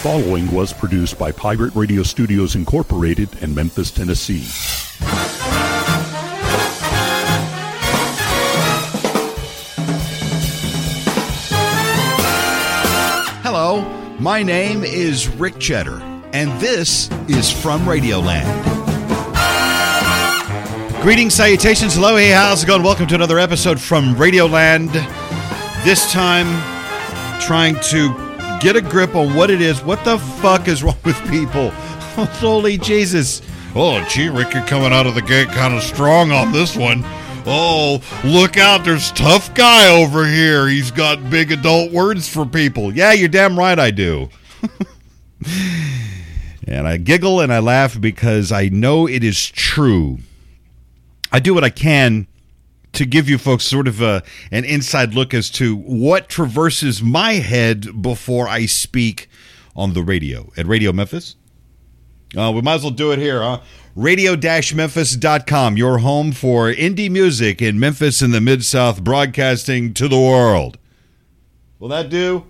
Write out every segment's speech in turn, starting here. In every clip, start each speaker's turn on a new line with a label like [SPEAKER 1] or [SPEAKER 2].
[SPEAKER 1] following was produced by Pirate Radio Studios Incorporated in Memphis, Tennessee.
[SPEAKER 2] Hello, my name is Rick Cheddar, and this is From Radioland. Greetings, salutations, hello, hey, how's it going? Welcome to another episode from Radioland. This time, trying to get a grip on what it is. What the fuck is wrong with people? Holy Jesus. Oh, gee, Rick, you're coming out of the gate kind of strong on this one. Oh, look out, there's tough guy over here. He's got big adult words for people. Yeah, you're damn right I do. And I giggle and I laugh because I know it is true. I do what I can to give you folks sort of an inside look as to what traverses my head before I speak on the radio. At Radio Memphis? We might as well do it here, huh? Radio-Memphis.com, your home for indie music in Memphis and the Mid-South, broadcasting to the world. Will that do?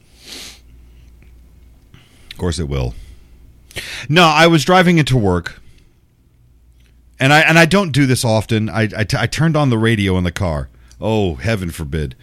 [SPEAKER 2] Of course it will. No, I was driving into work. And I don't do this often. I turned on the radio in the car. Oh, heaven forbid.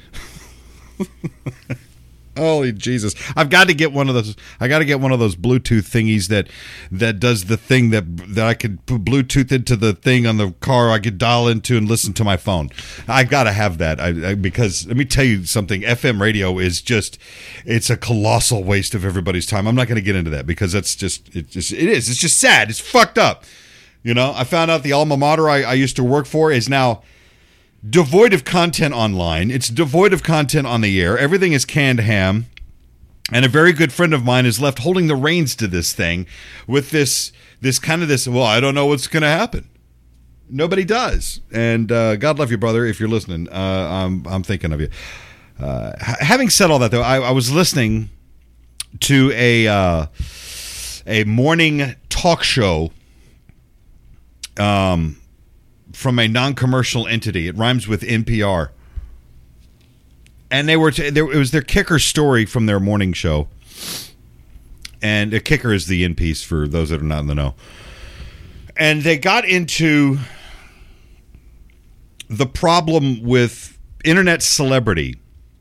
[SPEAKER 2] Holy Jesus. I've got to get one of those. I got to get one of those Bluetooth thingies that does the thing that I could put Bluetooth into the thing on the car I could dial into and listen to my phone. I got to have that because let me tell you something. FM radio is it's a colossal waste of everybody's time. I'm not going to get into that because it is. It's just sad. It's fucked up. You know, I found out the alma mater I used to work for is now devoid of content online. It's devoid of content on the air. Everything is canned ham. And a very good friend of mine is left holding the reins to this thing with this, well, I don't know what's going to happen. Nobody does. And God love you, brother, if you're listening. I'm thinking of you. Having said all that, though, I was listening to a morning talk show from a non-commercial entity. It rhymes with NPR. And it was their kicker story from their morning show. And the kicker is the in piece for those that are not in the know. And they got into the problem with internet celebrity.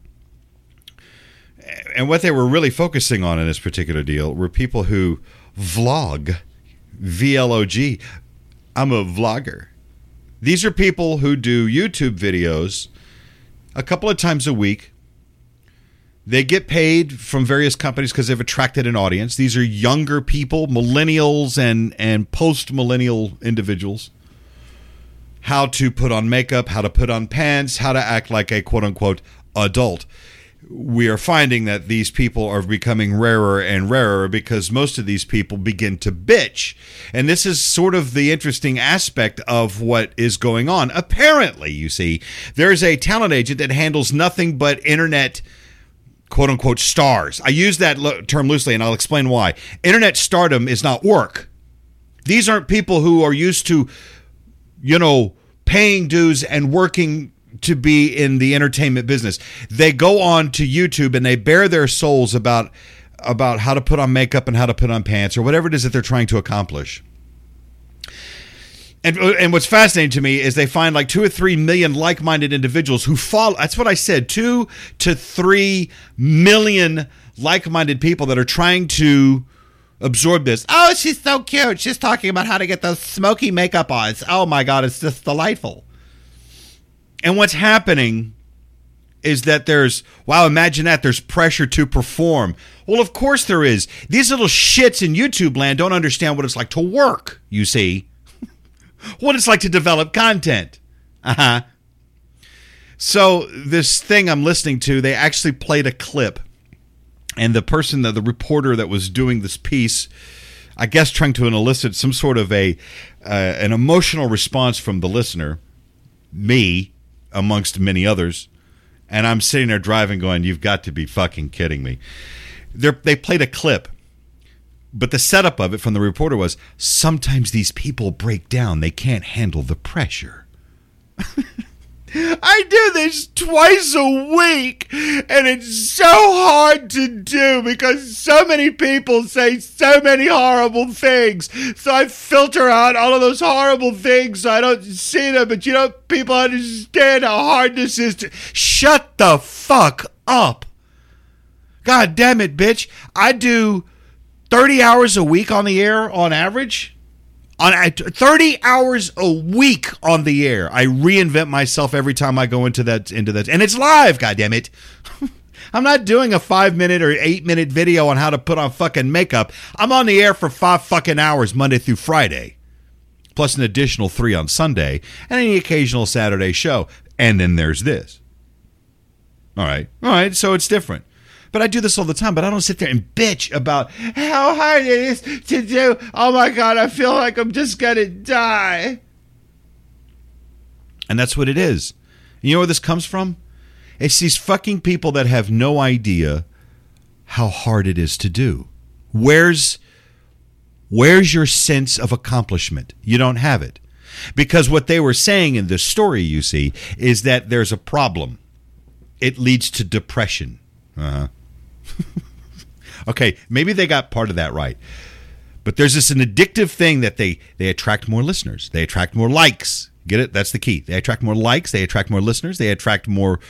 [SPEAKER 2] And what they were really focusing on in this particular deal were people who vlog, V-L-O-G. I'm a vlogger. These are people who do YouTube videos a couple of times a week. They get paid from various companies because they've attracted an audience. These are younger people, millennials and post-millennial individuals. How to put on makeup, how to put on pants, how to act like a quote-unquote adult. We are finding that these people are becoming rarer and rarer because most of these people begin to bitch. And this is sort of the interesting aspect of what is going on. Apparently, you see, there's a talent agent that handles nothing but internet quote-unquote stars. I use that term loosely, and I'll explain why. Internet stardom is not work. These aren't people who are used to, paying dues and working to be in the entertainment business. They go on to YouTube and they bare their souls about how to put on makeup and how to put on pants or whatever it is that they're trying to accomplish. And what's fascinating to me is they find like 2 or 3 million like-minded individuals who follow. That's what I said, 2 to 3 million like-minded people that are trying to absorb this. Oh, she's so cute. She's talking about how to get those smoky makeup on. Oh my God, it's just delightful. And what's happening is that imagine that, there's pressure to perform. Well, of course there is. These little shits in YouTube land don't understand what it's like to work, you see. What it's like to develop content. So this thing I'm listening to, they actually played a clip. And the person, the reporter that was doing this piece, I guess trying to elicit some sort of an emotional response from the listener, me, amongst many others, and I'm sitting there driving going, you've got to be fucking kidding me. They played a clip, but the setup of it from the reporter was, sometimes these people break down. They can't handle the pressure. I do this twice a week, and it's so hard to do because so many people say so many horrible things. So I filter out all of those horrible things so I don't see them. But people understand how hard this is to... Shut the fuck up. God damn it, bitch. I do 30 hours a week on the air on average. On 30 hours a week on the air, I reinvent myself every time I go into that, and it's live. Goddamn it! I'm not doing a 5-minute or 8-minute video on how to put on fucking makeup. I'm on the air for 5 fucking hours Monday through Friday, plus an additional 3 on Sunday, and any occasional Saturday show. And then there's this. All right, so it's different. But I do this all the time, but I don't sit there and bitch about how hard it is to do. Oh my God, I feel like I'm just going to die. And that's what it is. You know where this comes from? It's these fucking people that have no idea how hard it is to do. Where's your sense of accomplishment? You don't have it. Because what they were saying in this story, you see, is that there's a problem. It leads to depression. Uh-huh. Okay, maybe they got part of that right. But there's an addictive thing that they attract more listeners. They attract more likes. Get it? That's the key. They attract more likes. They attract more listeners. They attract more.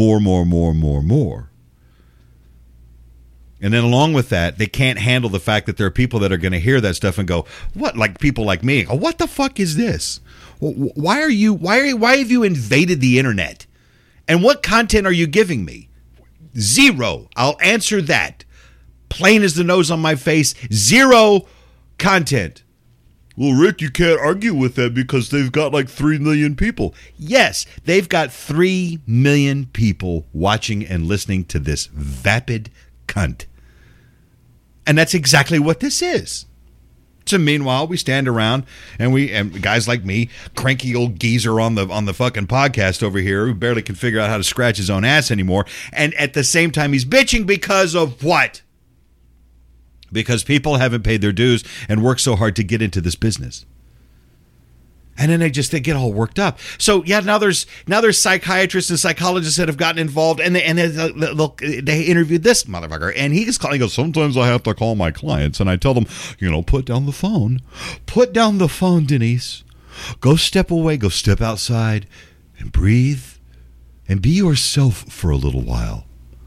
[SPEAKER 2] And then along with that, they can't handle the fact that there are people that are going to hear that stuff and go, what? Like people like me. Go, what the fuck is this? Why have you invaded the internet? And what content are you giving me? 0. I'll answer that. Plain as the nose on my face. 0 content. Well, Rick, you can't argue with that because they've got like 3 million people. Yes, they've got 3 million people watching and listening to this vapid cunt. And that's exactly what this is. So meanwhile, we stand around and guys like me, cranky old geezer on the fucking podcast over here who barely can figure out how to scratch his own ass anymore. And at the same time, he's bitching because of what? Because people haven't paid their dues and worked so hard to get into this business. And then they get all worked up. So yeah, now there's psychiatrists and psychologists that have gotten involved, and they interviewed this motherfucker, and he goes, sometimes I have to call my clients, and I tell them, put down the phone, Denise, go step away, go step outside, and breathe, and be yourself for a little while,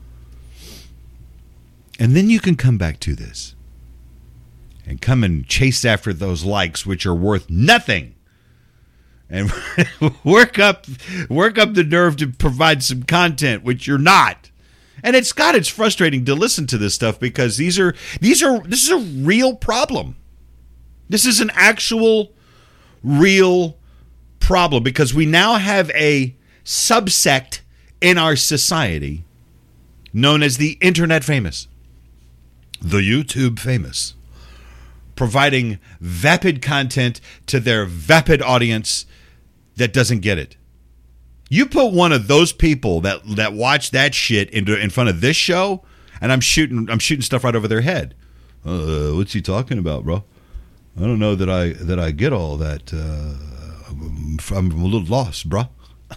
[SPEAKER 2] and then you can come back to this, and come and chase after those likes, which are worth nothing. And work up the nerve to provide some content, which you're not. And it's frustrating to listen to this stuff because this is a real problem. This is an actual real problem because we now have a subsect in our society known as the internet famous, the YouTube famous, providing vapid content to their vapid audience that doesn't get it. You put one of those people that watch that shit in front of this show, and I'm shooting stuff right over their head. What's he talking about, bro? I don't know that I get all that. I'm a little lost, bro.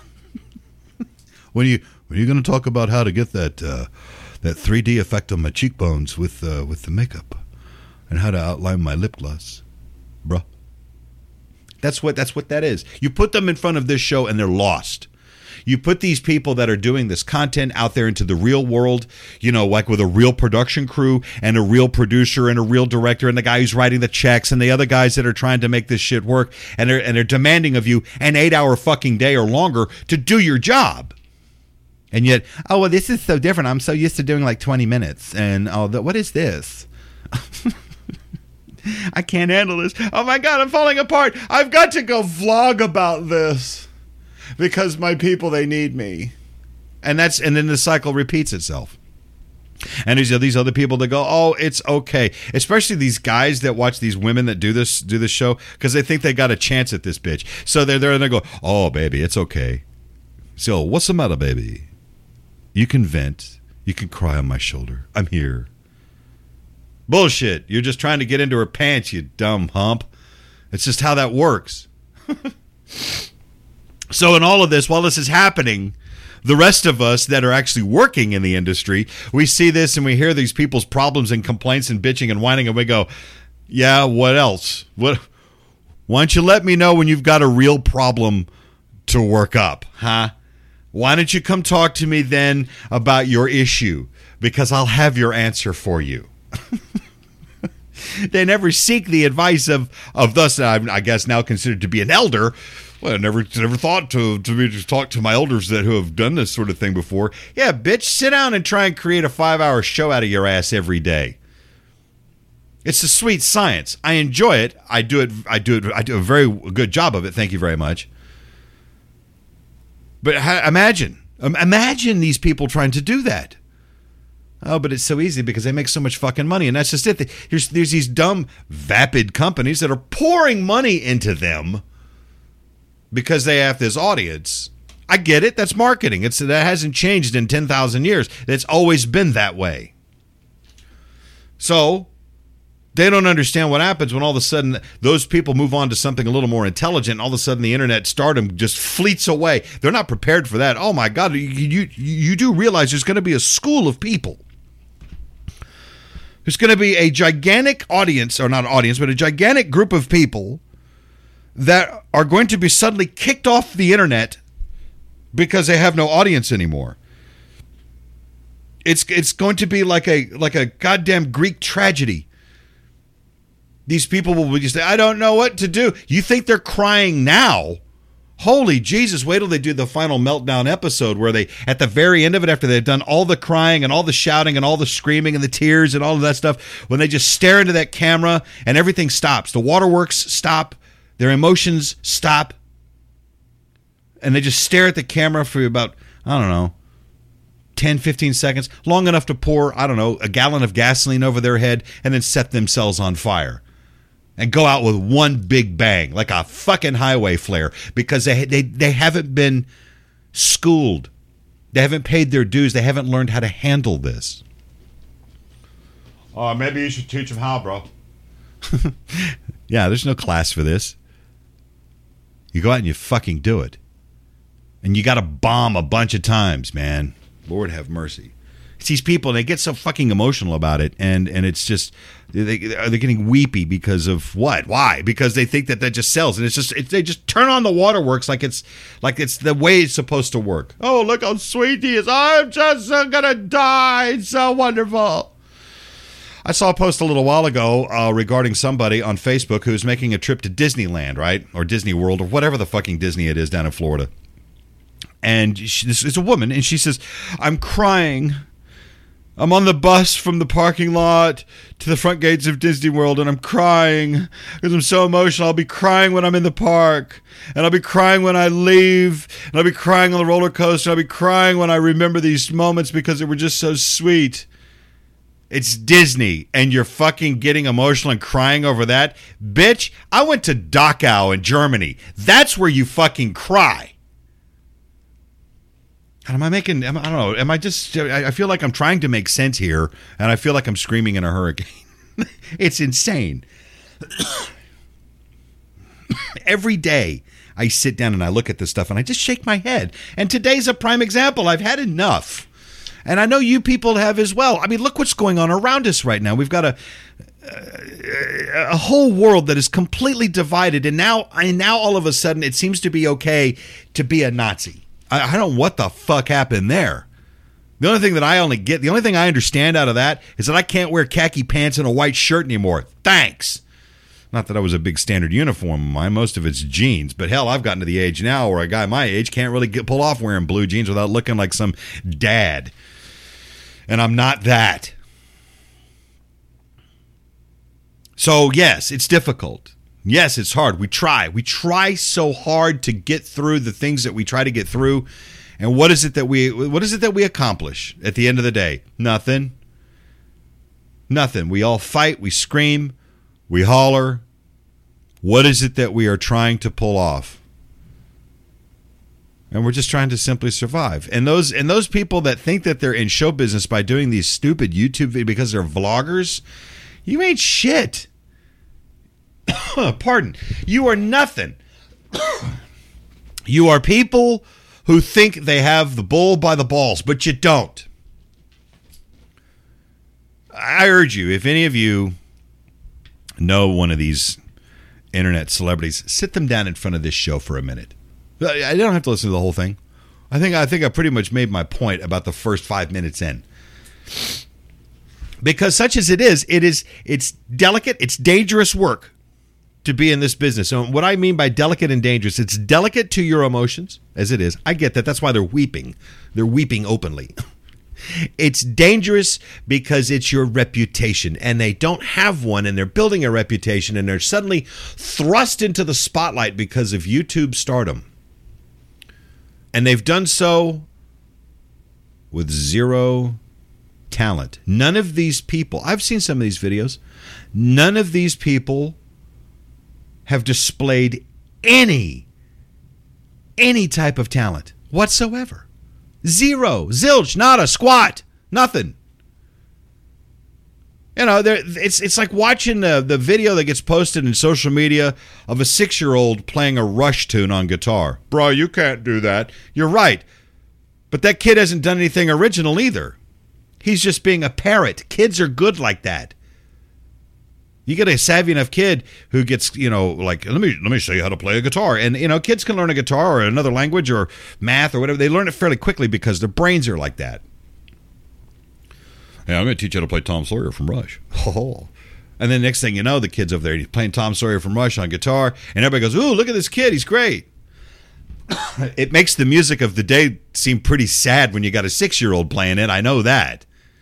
[SPEAKER 2] When are you going to talk about how to get that 3D effect on my cheekbones with the makeup, and how to outline my lip gloss, bro? That's what that is. You put them in front of this show and they're lost. You put these people that are doing this content out there into the real world, like with a real production crew and a real producer and a real director and the guy who's writing the checks and the other guys that are trying to make this shit work, and they're demanding of you an 8-hour fucking day or longer to do your job. And yet, this is so different. I'm so used to doing like 20 minutes. And what is this? I can't handle this. Oh my God, I'm falling apart. I've got to go vlog about this because my people, they need me. And then the cycle repeats itself. And there's these other people that go, oh, it's okay. Especially these guys that watch these women that do this show because they think they got a chance at this bitch. So they're there and they go, oh, baby, it's okay. So what's the matter, baby? You can vent. You can cry on my shoulder. I'm here. Bullshit. You're just trying to get into her pants, you dumb hump. It's just how that works. So in all of this, while this is happening, the rest of us that are actually working in the industry, we see this and we hear these people's problems and complaints and bitching and whining, and we go, yeah, what else? Why don't you let me know when you've got a real problem to work up, huh? Why don't you come talk to me then about your issue? Because I'll have your answer for you. They never seek the advice of thus, I guess, now considered to be an elder. Well, I never thought to talk to my elders who have done this sort of thing before. Yeah, bitch, sit down and try and create a 5-hour show out of your ass every day. It's a sweet science. I enjoy it. I do a very good job of it. Thank you very much. But imagine these people trying to do that. Oh, but it's so easy because they make so much fucking money. And that's just it. There's these dumb, vapid companies that are pouring money into them because they have this audience. I get it. That's marketing. That hasn't changed in 10,000 years. It's always been that way. So they don't understand what happens when all of a sudden those people move on to something a little more intelligent. And all of a sudden the internet stardom just fleets away. They're not prepared for that. Oh my God. You do realize there's going to be a school of people. There's going to be a gigantic audience, or not audience, but a gigantic group of people that are going to be suddenly kicked off the internet because they have no audience anymore. It's going to be like a goddamn Greek tragedy. These people will just say, I don't know what to do. You think they're crying now? Holy Jesus, wait till they do the final meltdown episode where they, at the very end of it, after they've done all the crying and all the shouting and all the screaming and the tears and all of that stuff, when they just stare into that camera and everything stops. The waterworks stop. Their emotions stop. And they just stare at the camera for about, 10, 15 seconds, long enough to pour, a gallon of gasoline over their head and then set themselves on fire. And go out with one big bang, like a fucking highway flare, because they haven't been schooled. They haven't paid their dues. They haven't learned how to handle this. Maybe you should teach them how, bro. Yeah, there's no class for this. You go out and you fucking do it. And you got to bomb a bunch of times, man. Lord have mercy. It's these people, and they get so fucking emotional about it, and it's just they're getting weepy because of what? Why? Because they think that just sells, and they just turn on the waterworks like it's the way it's supposed to work. Oh, look how sweet he is! I'm just gonna die. It's so wonderful. I saw a post a little while ago regarding somebody on Facebook who's making a trip to Disneyland, right, or Disney World, or whatever the fucking Disney it is down in Florida. And this is a woman, and she says, "I'm crying. I'm on the bus from the parking lot to the front gates of Disney World, and I'm crying because I'm so emotional. I'll be crying when I'm in the park, and I'll be crying when I leave, and I'll be crying on the roller coaster, and I'll be crying when I remember these moments because they were just so sweet." It's Disney, and you're fucking getting emotional and crying over that? Bitch, I went to Dachau in Germany. That's where you fucking cry. Am I making, I don't know, am I just, I feel like I'm trying to make sense here, and I feel like I'm screaming in a hurricane. It's insane. Every day I sit down and I look at this stuff and I just shake my head. And today's a prime example. I've had enough. And I know you people have as well. I mean, look what's going on around us right now. We've got a whole world that is completely divided, and now all of a sudden it seems to be okay to be a Nazi. I don't know what the fuck happened there. The only thing that the only thing I understand out of that is that I can't wear khaki pants and a white shirt anymore. Thanks. Not that I was a big standard uniform of mine. Most of it's jeans. But hell, I've gotten to the age now where a guy my age can't really pull off wearing blue jeans without looking like some dad. And I'm not that. So yes, it's difficult. Yes, it's hard. We try. We try so hard to get through the things that we try to get through. And what is it that we accomplish at the end of the day? Nothing. Nothing. We all fight, we scream, we holler. What is it that we are trying to pull off? And we're just trying to simply survive. And those people that think that they're in show business by doing these stupid YouTube videos because they're vloggers, you ain't shit. Pardon. You are nothing. You are people who think they have the bull by the balls, but you don't. I urge you, if any of you know one of these internet celebrities, sit them down in front of this show for a minute. I don't have to listen to the whole thing. I think I pretty much made my point about the first 5 minutes in. Because such as it's delicate, it's dangerous work to be in this business. So what I mean by delicate and dangerous, it's delicate to your emotions, as it is. I get that. That's why they're weeping. They're weeping openly. It's dangerous because it's your reputation, and they don't have one, and they're building a reputation, and they're suddenly thrust into the spotlight because of YouTube stardom. And they've done so with zero talent. None of these people, I've seen some of these videos, none of these people have displayed any type of talent whatsoever. Zero, zilch, nada, squat, nothing. You know, it's like watching the video that gets posted in social media of a 6-year-old playing a Rush tune on guitar. Bro, you can't do that. You're right. But that kid hasn't done anything original either. He's just being a parrot. Kids are good like that. You get a savvy enough kid who gets, like, let me show you how to play a guitar. And, kids can learn a guitar or another language or math or whatever. They learn it fairly quickly because their brains are like that. Yeah, I'm going to teach you how to play Tom Sawyer from Rush. Oh. And then next thing you know, the kid's over there. He's playing Tom Sawyer from Rush on guitar. And everybody goes, ooh, look at this kid. He's great. It makes the music of the day seem pretty sad when you got a 6-year-old playing it. I know that.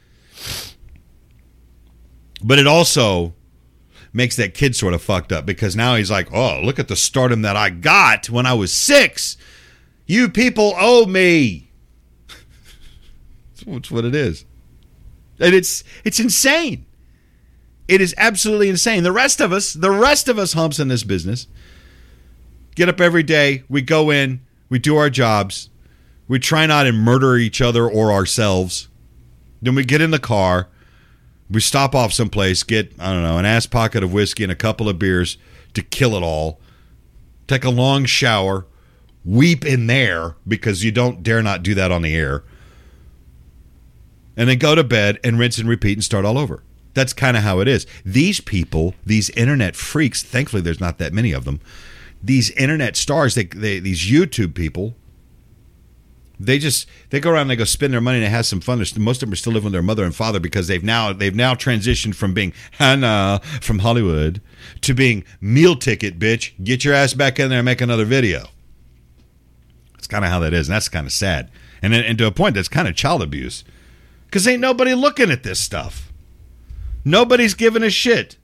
[SPEAKER 2] But it also makes that kid sort of fucked up because now he's like, oh, look at the stardom that I got when I was 6. You people owe me. That's what it is. And it's insane. It is absolutely insane. The rest of us humps in this business, get up every day, we go in, we do our jobs, we try not to murder each other or ourselves. Then we get in the car, we stop off someplace, get, an ass pocket of whiskey and a couple of beers to kill it all, take a long shower, weep in there because you don't dare not do that on the air, and then go to bed and rinse and repeat and start all over. That's kind of how it is. These people, these internet freaks, thankfully there's not that many of them, these internet stars, these YouTube people, they go around and they go spend their money and they have some fun. Most of them are still living with their mother and father because they've now transitioned from being Hannah from Hollywood to being meal ticket, bitch. Get your ass back in there and make another video. That's kind of how that is, and that's kind of sad. And to a point, that's kind of child abuse because ain't nobody looking at this stuff. Nobody's giving a shit.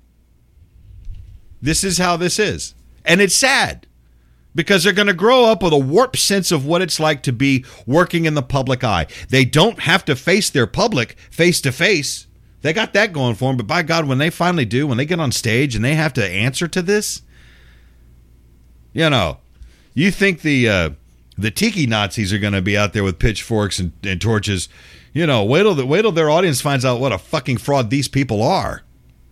[SPEAKER 2] This is how this is. And it's sad. Because they're going to grow up with a warped sense of what it's like to be working in the public eye. They don't have to face their public face to face. They got that going for them. But by God, when they finally do, when they get on stage and they have to answer to this, you think the tiki Nazis are going to be out there with pitchforks and torches. Wait till their audience finds out what a fucking fraud these people are.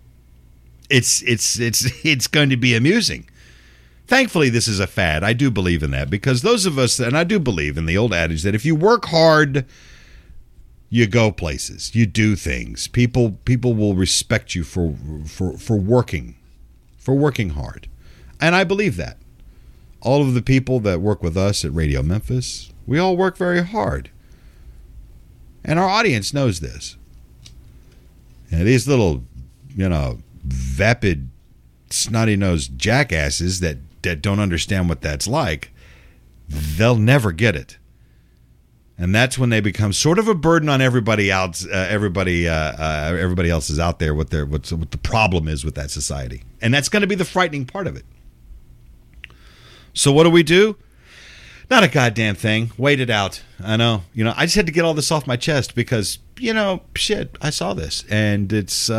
[SPEAKER 2] It's going to be amusing. Thankfully, this is a fad. I do believe in that because those of us, and I do believe in the old adage that if you work hard, you go places, you do things. People will respect you for working hard, and I believe that. All of the people that work with us at Radio Memphis, we all work very hard, and our audience knows this. And these little, vapid, snotty-nosed jackasses that don't understand what that's like, they'll never get it. And that's when they become sort of a burden on everybody else. Everybody else is out there what the problem is with that society, and that's going to be the frightening part of it. So what do? Not a goddamn thing. Wait it out. I know. I just had to get all this off my chest because shit. I saw this, and it's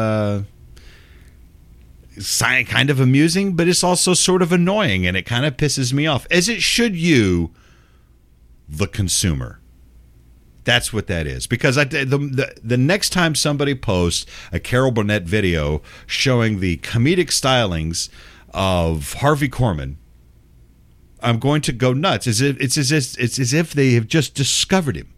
[SPEAKER 2] kind of amusing, but it's also sort of annoying, and it kind of pisses me off, as it should you, the consumer. That's what that is. Because the next time somebody posts a Carol Burnett video showing the comedic stylings of Harvey Korman I'm going to go nuts. It's as if they have just discovered him.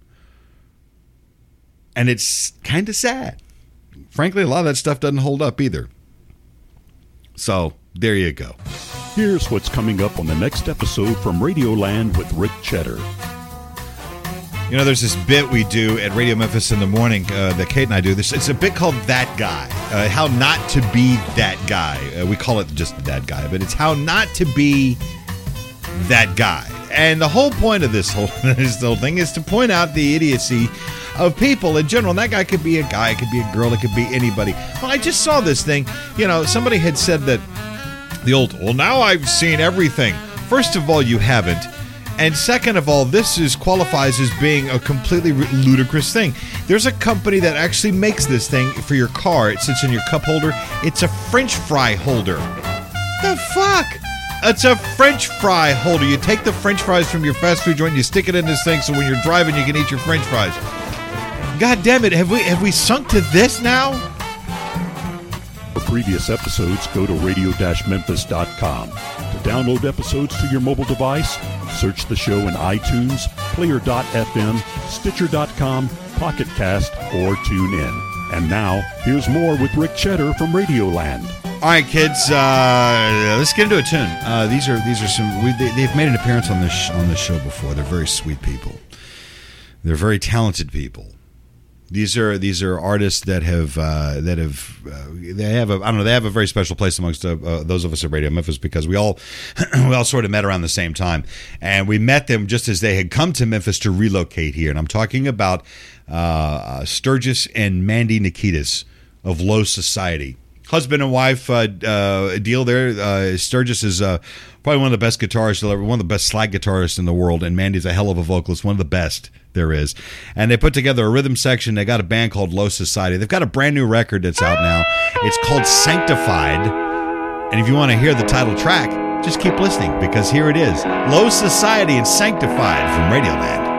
[SPEAKER 2] And it's kind of sad. Frankly, a lot of that stuff doesn't hold up either. So, there you go.
[SPEAKER 1] Here's what's coming up on the next episode from Radioland with Rick Cheddar.
[SPEAKER 2] You know, there's this bit we do at Radio Memphis in the morning that Kate and I do. It's a bit called That Guy. How not to be that guy. We call it just That Guy, but it's how not to be that guy. And the whole point of this whole thing is to point out the idiocy of people in general. And that guy could be a guy, it could be a girl, it could be anybody. Well, I just saw this thing. You know, somebody had said that well, now I've seen everything. First of all, you haven't. And second of all, this qualifies as being a completely ludicrous thing. There's a company that actually makes this thing for your car. It sits in your cup holder. It's a French fry holder. The fuck? It's a French fry holder. You take the French fries from your fast food joint and you stick it in this thing so when you're driving you can eat your French fries. God damn it, have we sunk to this now?
[SPEAKER 1] For previous episodes, go to radio-memphis.com. To download episodes to your mobile device, search the show in iTunes, Player.fm, Stitcher.com, Pocket Cast, or TuneIn. And now, here's more with Rick Cheddar from Radioland.
[SPEAKER 2] All right, kids, let's get into a tune. These are some. They've made an appearance on this show before. They're very sweet people. They're very talented people. These are artists that have a very special place amongst those of us at Radio Memphis because we all sort of met around the same time, and we met them just as they had come to Memphis to relocate here. And I'm talking about Sturgis and Mandy Nikitas of Low Society. Husband and wife deal there. Sturgis is probably one of the best guitarists, one of the best slide guitarists in the world, and Mandy's a hell of a vocalist, one of the best there is. And they put together a rhythm section. They got a band called Low Society. They've got a brand new record that's out now. It's called Sanctified. And if you want to hear the title track, just keep listening because here it is. Low Society and Sanctified from Radioland.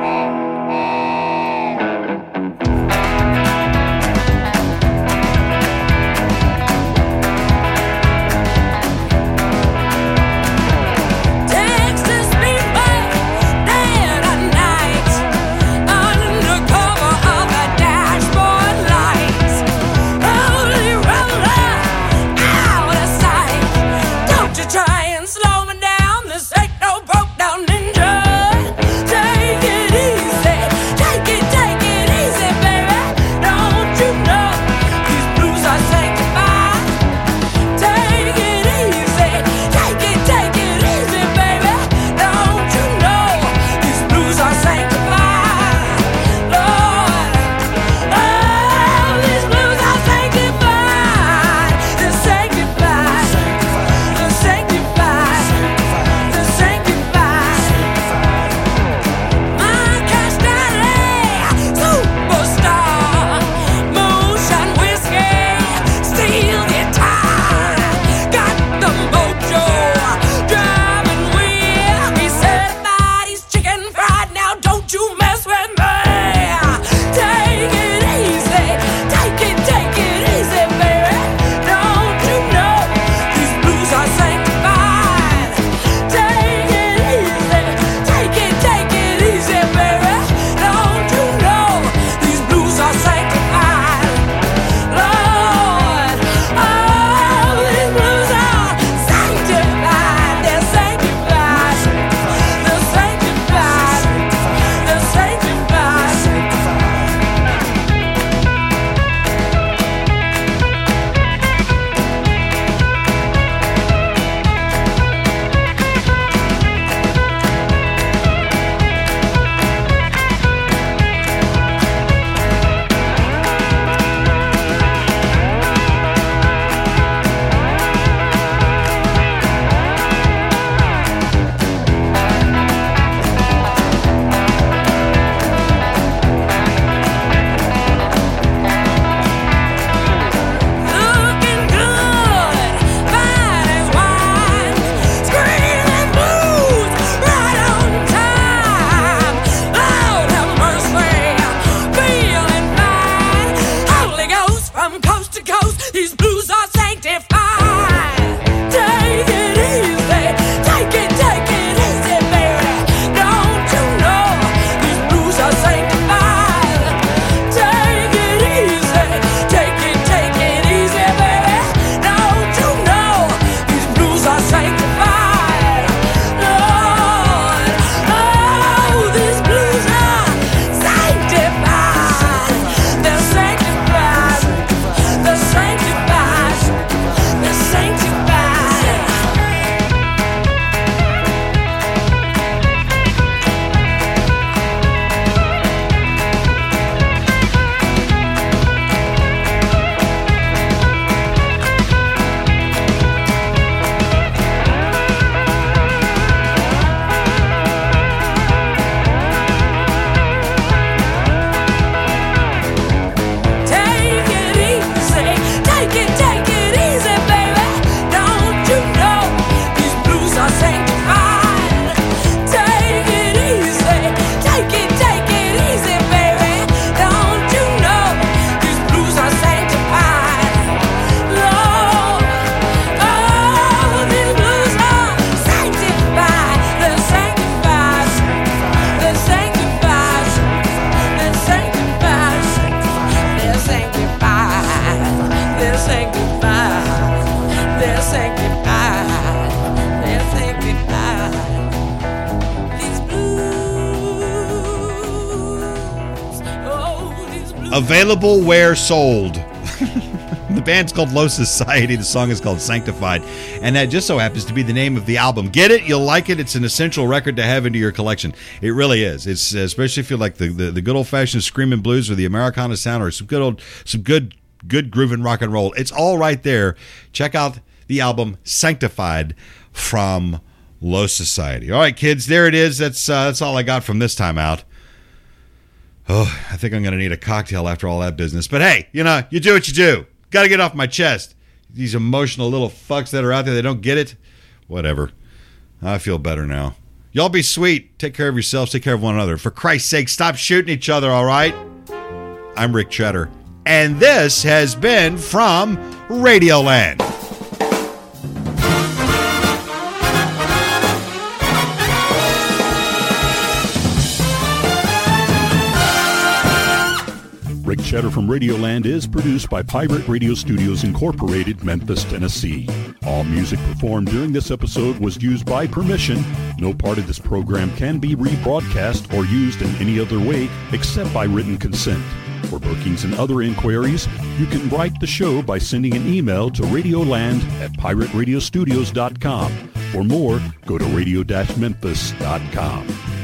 [SPEAKER 3] Take it easy, take it easy. sanctified. They're sanctified. They're sanctified. These blues. Oh, these blues.
[SPEAKER 2] Available where sold. The band's called Low Society. The song is called Sanctified. And that just so happens to be the name of the album. Get it? You'll like it. It's an essential record to have into your collection. It really is. It's especially if you like the good old-fashioned screaming blues or the Americana sound or some good grooving rock and roll. It's all right there. Check out the album Sanctified from Low Society. All right, kids, there it is. That's all I got from this time out. Oh, I think I'm going to need a cocktail after all that business. But hey, you do what you do. Got to get off my chest. These emotional little fucks that are out there, they don't get it. Whatever. I feel better now. Y'all be sweet. Take care of yourselves. Take care of one another. For Christ's sake, stop shooting each other, all right? I'm Rick Cheddar. And this has been from Radioland.
[SPEAKER 1] Rick Cheddar from Radioland is produced by Pirate Radio Studios Incorporated, Memphis, Tennessee. All music performed during this episode was used by permission. No part of this program can be rebroadcast or used in any other way except by written consent. For bookings and other inquiries, you can write the show by sending an email to radioland@pirateradiostudios.com. For more, go to radio-memphis.com.